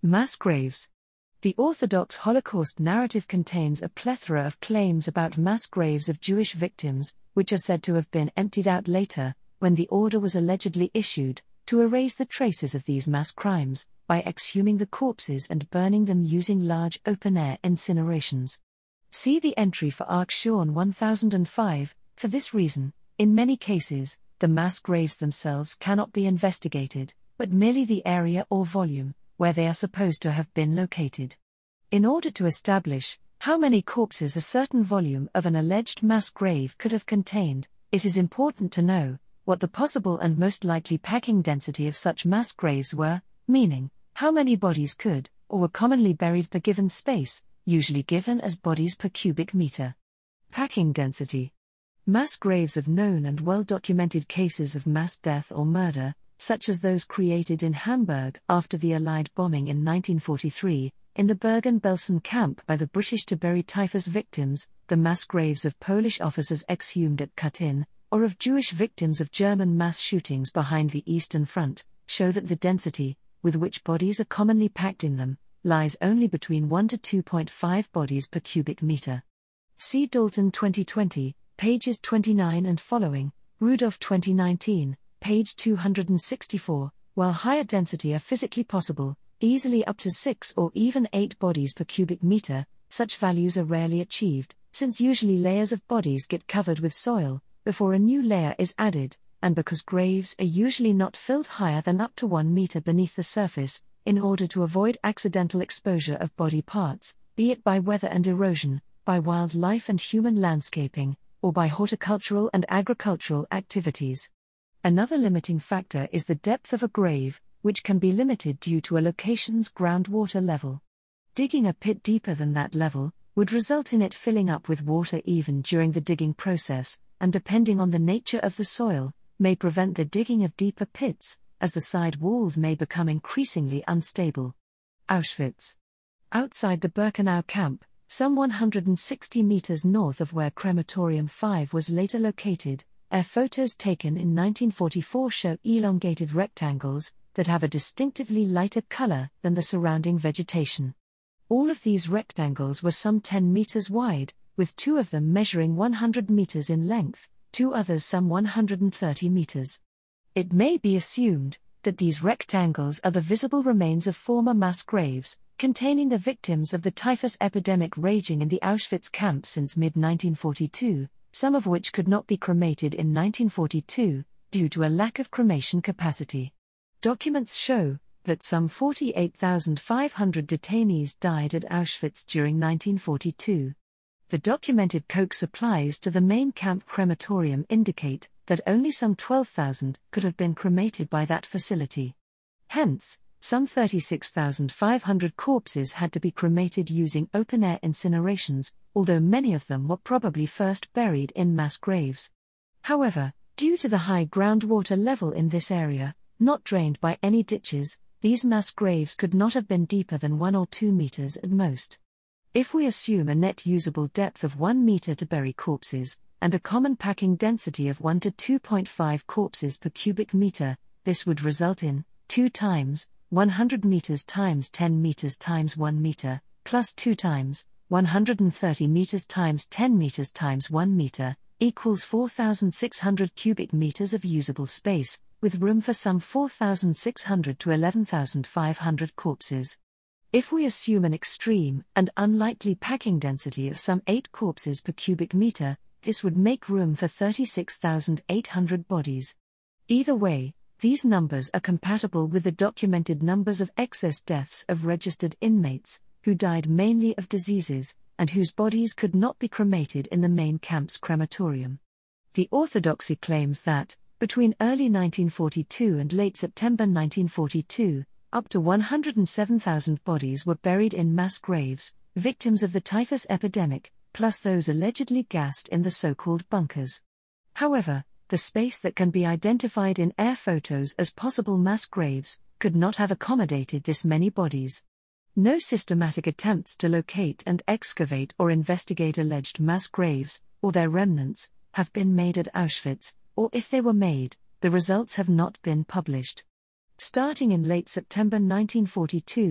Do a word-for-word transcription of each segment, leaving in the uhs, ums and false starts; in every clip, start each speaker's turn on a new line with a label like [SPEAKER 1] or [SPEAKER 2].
[SPEAKER 1] Mass graves. The Orthodox Holocaust narrative contains a plethora of claims about mass graves of Jewish victims, which are said to have been emptied out later, when the order was allegedly issued, to erase the traces of these mass crimes, by exhuming the corpses and burning them using large open-air incinerations. See the entry for Arkshawn one thousand five. For this reason, in many cases, the mass graves themselves cannot be investigated, but merely the area or volume where they are supposed to have been located. In order to establish how many corpses a certain volume of an alleged mass grave could have contained, it is important to know what the possible and most likely packing density of such mass graves were, meaning, how many bodies could, or were commonly buried per given space, usually given as bodies per cubic meter. Packing density. Mass graves of known and well-documented cases of mass death or murder, such as those created in Hamburg after the Allied bombing in nineteen forty-three, in the Bergen-Belsen camp by the British to bury typhus victims, the mass graves of Polish officers exhumed at Katyn, or of Jewish victims of German mass shootings behind the Eastern Front, show that the density, with which bodies are commonly packed in them, lies only between one to two point five bodies per cubic meter. See Dalton twenty twenty, pages twenty-nine and following, Rudolph twenty nineteen, page two hundred sixty-four, while higher density are physically possible, easily up to six or even eight bodies per cubic meter, such values are rarely achieved, since usually layers of bodies get covered with soil, before a new layer is added, and because graves are usually not filled higher than up to one meter beneath the surface, in order to avoid accidental exposure of body parts, be it by weather and erosion, by wildlife and human landscaping, or by horticultural and agricultural activities. Another limiting factor is the depth of a grave, which can be limited due to a location's groundwater level. Digging a pit deeper than that level would result in it filling up with water even during the digging process, and depending on the nature of the soil, may prevent the digging of deeper pits, as the side walls may become increasingly unstable. Auschwitz. Outside the Birkenau camp, some one hundred sixty meters north of where Crematorium five was later located, air photos taken in nineteen forty-four show elongated rectangles that have a distinctively lighter color than the surrounding vegetation. All of these rectangles were some ten meters wide, with two of them measuring one hundred meters in length, two others some one hundred thirty meters. It may be assumed that these rectangles are the visible remains of former mass graves, containing the victims of the typhus epidemic raging in the Auschwitz camp since mid nineteen forty-two, some of which could not be cremated in nineteen forty-two, due to a lack of cremation capacity. Documents show that some forty-eight thousand five hundred detainees died at Auschwitz during nineteen forty-two. The documented coke supplies to the main camp crematorium indicate that only some twelve thousand could have been cremated by that facility. Hence, some thirty-six thousand five hundred corpses had to be cremated using open-air incinerations, although many of them were probably first buried in mass graves. However, due to the high groundwater level in this area, not drained by any ditches, these mass graves could not have been deeper than one or two meters at most. If we assume a net usable depth of one meter to bury corpses, and a common packing density of one to two point five corpses per cubic meter, this would result in two times one hundred meters times ten meters times one meter, plus two times one hundred thirty meters times ten meters times one meter, equals four thousand six hundred cubic meters of usable space, with room for some four thousand six hundred to eleven thousand five hundred corpses. If we assume an extreme and unlikely packing density of some eight corpses per cubic meter, this would make room for thirty-six thousand eight hundred bodies. Either way, these numbers are compatible with the documented numbers of excess deaths of registered inmates, who died mainly of diseases, and whose bodies could not be cremated in the main camp's crematorium. The orthodoxy claims that, between early nineteen forty-two and late September nineteen forty-two, up to one hundred seven thousand bodies were buried in mass graves, victims of the typhus epidemic, plus those allegedly gassed in the so-called bunkers. However, the space that can be identified in air photos as possible mass graves could not have accommodated this many bodies. No systematic attempts to locate and excavate or investigate alleged mass graves, or their remnants, have been made at Auschwitz, or if they were made, the results have not been published. Starting in late September nineteen forty-two, the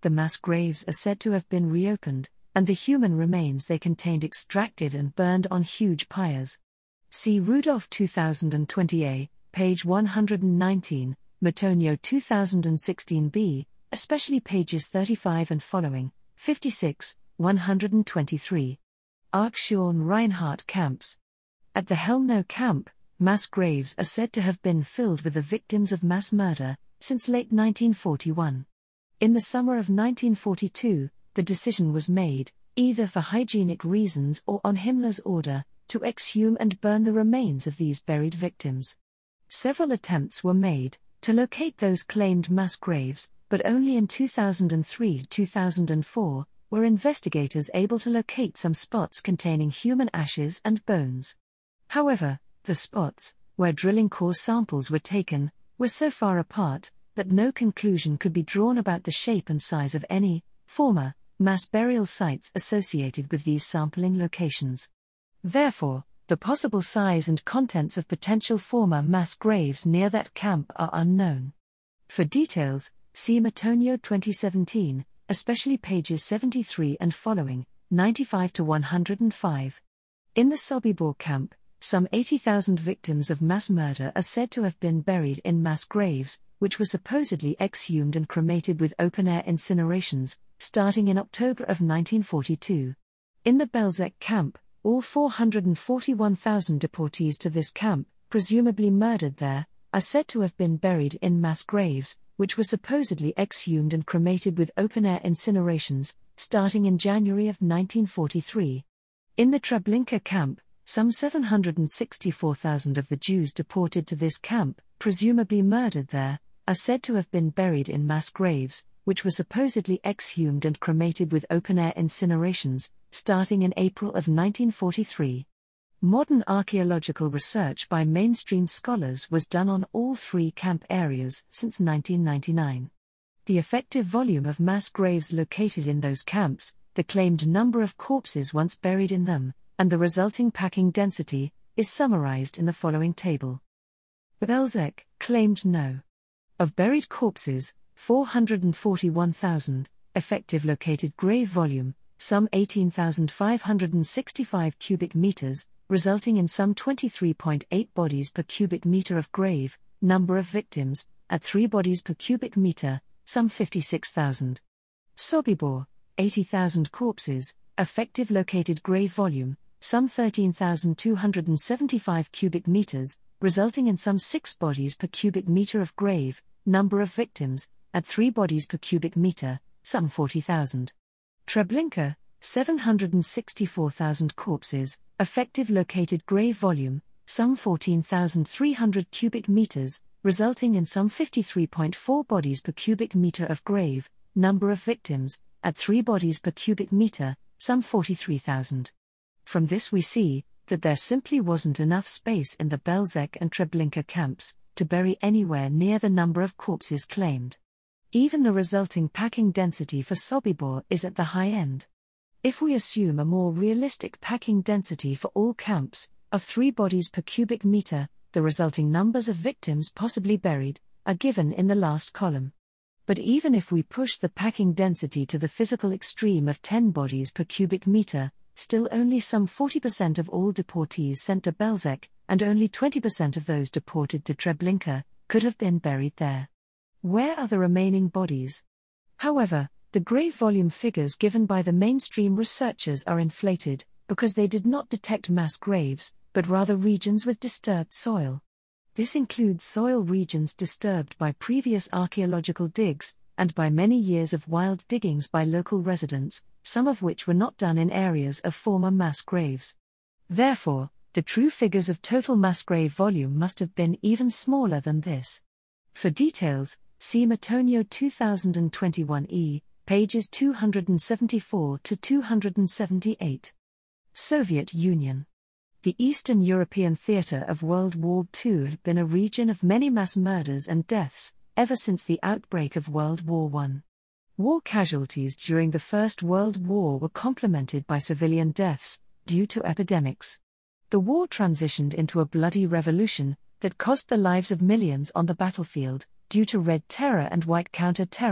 [SPEAKER 1] the mass graves are said to have been reopened, and the human remains they contained extracted and burned on huge pyres. See Rudolph two thousand twenty A, page one hundred nineteen, Matonio two thousand sixteen B, especially pages thirty-five and following, fifty-six, one hundred twenty-three. Arc-Shawn Reinhardt camps. At the Helmno camp, mass graves are said to have been filled with the victims of mass murder since late nineteen forty-one. In the summer of nineteen forty-two, the decision was made, either for hygienic reasons or on Himmler's order, to exhume and burn the remains of these buried victims. Several attempts were made to locate those claimed mass graves, but only in two thousand three to two thousand four were investigators able to locate some spots containing human ashes and bones. However, the spots, where drilling core samples were taken, were so far apart that no conclusion could be drawn about the shape and size of any former mass burial sites associated with these sampling locations. Therefore, the possible size and contents of potential former mass graves near that camp are unknown. For details, see Matonio twenty seventeen, especially pages seventy-three and following, ninety-five to one hundred five. In the Sobibor camp, some eighty thousand victims of mass murder are said to have been buried in mass graves, which were supposedly exhumed and cremated with open-air incinerations, starting in October of nineteen forty-two. In the Belzec camp, all four hundred forty-one thousand deportees to this camp, presumably murdered there, are said to have been buried in mass graves, which were supposedly exhumed and cremated with open-air incinerations, starting in January of nineteen forty-three. In the Treblinka camp, some seven hundred sixty-four thousand of the Jews deported to this camp, presumably murdered there, are said to have been buried in mass graves, which were supposedly exhumed and cremated with open-air incinerations, starting in April of nineteen forty-three. Modern archaeological research by mainstream scholars was done on all three camp areas since nineteen ninety-nine. The effective volume of mass graves located in those camps, the claimed number of corpses once buried in them, and the resulting packing density, is summarized in the following table. Belzec claimed no. Of buried corpses, four hundred forty-one thousand, effective located grave volume, some eighteen thousand five hundred sixty-five cubic meters, resulting in some twenty-three point eight bodies per cubic meter of grave, number of victims, at three bodies per cubic meter, some fifty-six thousand. Sobibor, eighty thousand corpses, effective located grave volume, some thirteen thousand two hundred seventy-five cubic meters, resulting in some six bodies per cubic meter of grave, number of victims, at three bodies per cubic meter, some forty thousand. Treblinka, seven hundred sixty-four thousand corpses, effective located grave volume, some fourteen thousand three hundred cubic meters, resulting in some fifty-three point four bodies per cubic meter of grave, number of victims, at three bodies per cubic meter, some forty-three thousand. From this we see that there simply wasn't enough space in the Belzec and Treblinka camps to bury anywhere near the number of corpses claimed. Even the resulting packing density for Sobibor is at the high end. If we assume a more realistic packing density for all camps, of three bodies per cubic meter, the resulting numbers of victims possibly buried are given in the last column. But even if we push the packing density to the physical extreme of ten bodies per cubic meter, still only some forty percent of all deportees sent to Belzec, and only twenty percent of those deported to Treblinka, could have been buried there. Where are the remaining bodies? However, the grave volume figures given by the mainstream researchers are inflated, because they did not detect mass graves, but rather regions with disturbed soil. This includes soil regions disturbed by previous archaeological digs, and by many years of wild diggings by local residents, some of which were not done in areas of former mass graves. Therefore, the true figures of total mass grave volume must have been even smaller than this. For details, see Matonio two thousand twenty-one E, pages two hundred seventy-four to two hundred seventy-eight. Soviet Union. The Eastern European theatre of World War Two had been a region of many mass murders and deaths, ever since the outbreak of World War One. War casualties during the First World War were complemented by civilian deaths, due to epidemics. The war transitioned into a bloody revolution that cost the lives of millions on the battlefield, due to Red Terror and White Counter-Terror,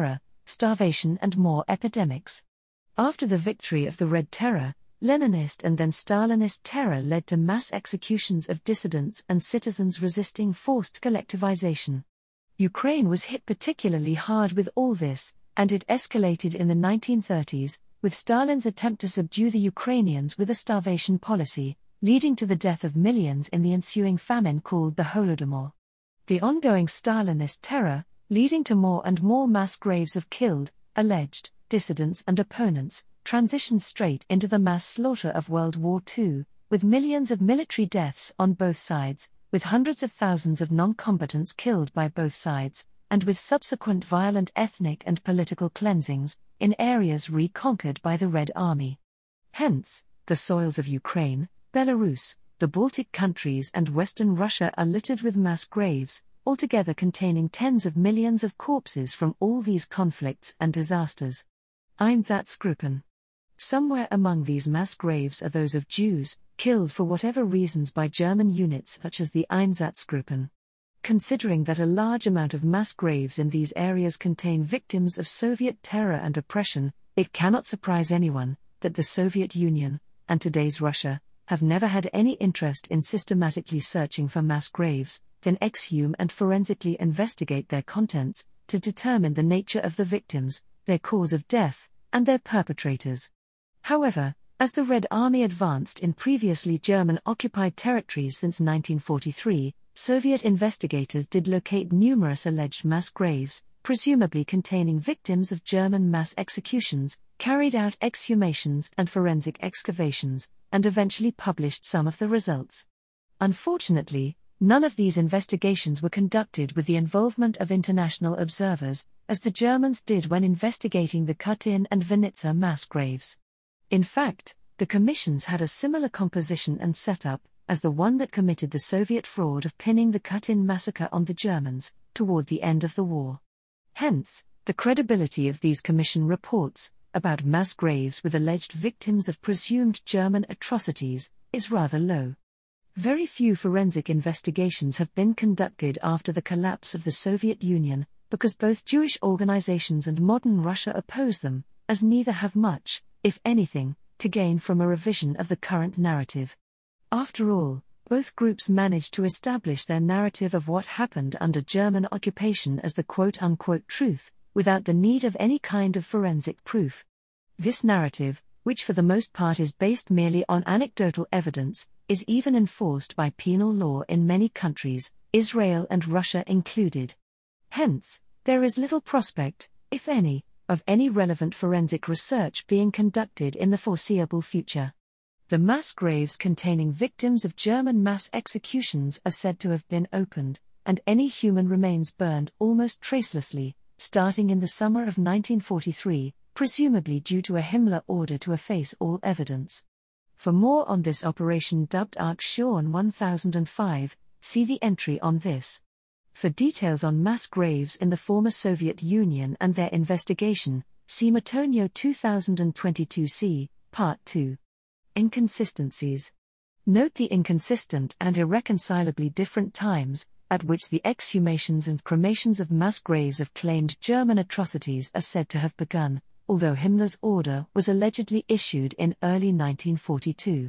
[SPEAKER 1] starvation and more epidemics. After the victory of the Red Terror, Leninist and then Stalinist terror led to mass executions of dissidents and citizens resisting forced collectivization. Ukraine was hit particularly hard with all this, and it escalated in the nineteen thirties, with Stalin's attempt to subdue the Ukrainians with a starvation policy, leading to the death of millions in the ensuing famine called the Holodomor. The ongoing Stalinist terror, leading to more and more mass graves of killed, alleged, dissidents and opponents, transitioned straight into the mass slaughter of World War Two, with millions of military deaths on both sides, with hundreds of thousands of non-combatants killed by both sides, and with subsequent violent ethnic and political cleansings, in areas reconquered by the Red Army. Hence, the soils of Ukraine, Belarus, the Baltic countries and Western Russia are littered with mass graves, altogether containing tens of millions of corpses from all these conflicts and disasters. Einsatzgruppen. Somewhere among these mass graves are those of Jews, killed for whatever reasons by German units such as the Einsatzgruppen. Considering that a large amount of mass graves in these areas contain victims of Soviet terror and oppression, it cannot surprise anyone that the Soviet Union, and today's Russia, have never had any interest in systematically searching for mass graves, then exhume and forensically investigate their contents, to determine the nature of the victims, their cause of death, and their perpetrators. However, as the Red Army advanced in previously German-occupied territories since nineteen forty-three, Soviet investigators did locate numerous alleged mass graves, presumably containing victims of German mass executions, carried out exhumations and forensic excavations, and eventually published some of the results. Unfortunately, none of these investigations were conducted with the involvement of international observers, as the Germans did when investigating the Katyn and Vinnytsia mass graves. In fact, the commissions had a similar composition and setup as the one that committed the Soviet fraud of pinning the Katyn massacre on the Germans, toward the end of the war. Hence, the credibility of these commission reports, about mass graves with alleged victims of presumed German atrocities, is rather low. Very few forensic investigations have been conducted after the collapse of the Soviet Union, because both Jewish organizations and modern Russia oppose them, as neither have much, if anything, to gain from a revision of the current narrative. After all, both groups managed to establish their narrative of what happened under German occupation as the quote-unquote truth, without the need of any kind of forensic proof. This narrative, which for the most part is based merely on anecdotal evidence, is even enforced by penal law in many countries, Israel and Russia included. Hence, there is little prospect, if any, of any relevant forensic research being conducted in the foreseeable future. The mass graves containing victims of German mass executions are said to have been opened, and any human remains burned almost tracelessly, starting in the summer of nineteen forty-three, presumably due to a Himmler order to efface all evidence. For more on this operation dubbed Arc Shawn one thousand five, see the entry on this. For details on mass graves in the former Soviet Union and their investigation, see Matonio two thousand twenty-two C, Part two. Inconsistencies. Note the inconsistent and irreconcilably different times at which the exhumations and cremations of mass graves of claimed German atrocities are said to have begun, although Himmler's order was allegedly issued in early nineteen forty-two.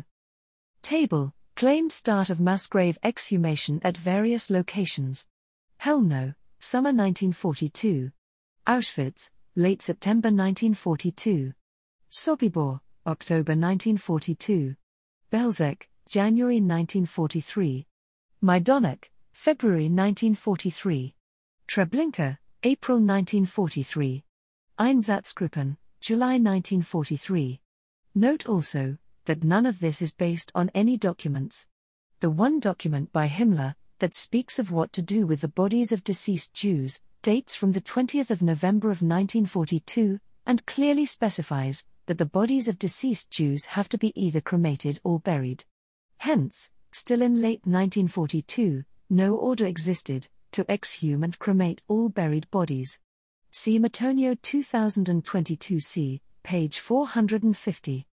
[SPEAKER 1] Table: claimed start of mass grave exhumation at various locations. Helmno, summer nineteen forty-two. Auschwitz, late September nineteen forty-two. Sobibor, October nineteen forty-two. Belzec, January nineteen forty-three. Majdanek, February nineteen forty-three. Treblinka, April nineteen forty-three. Einsatzgruppen, July nineteen forty-three. Note also that none of this is based on any documents. The one document by Himmler that speaks of what to do with the bodies of deceased Jews dates from the twentieth of November of nineteen forty-two and clearly specifies that the bodies of deceased Jews have to be either cremated or buried. Hence, still in late nineteen forty-two, no order existed to exhume and cremate all buried bodies. See Matonio two thousand twenty-two C, page four hundred fifty.